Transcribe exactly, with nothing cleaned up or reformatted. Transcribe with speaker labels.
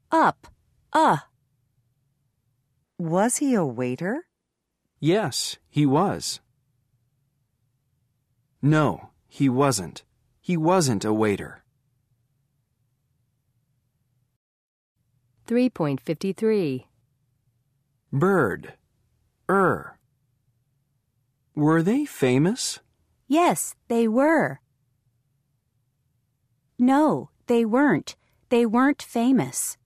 Speaker 1: up, uh.
Speaker 2: Was he a waiter?
Speaker 3: Yes, he was. No, he wasn't. He wasn't a waiter.
Speaker 1: three point five three.
Speaker 3: Bird. Er. Were they famous?
Speaker 1: Yes, they were. No, they weren't. They weren't famous.